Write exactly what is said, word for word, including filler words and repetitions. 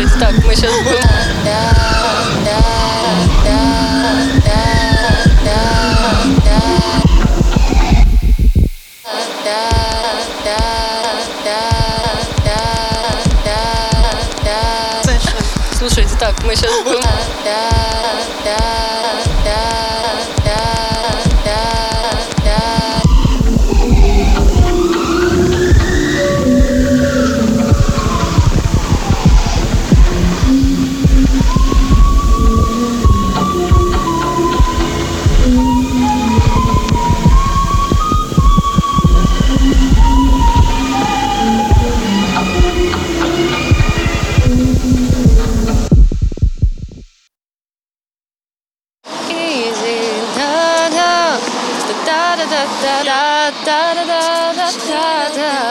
Слушайте, так, мы сейчас будем... Слушайте, так, мы сейчас будем... Da da da da da da da da da da.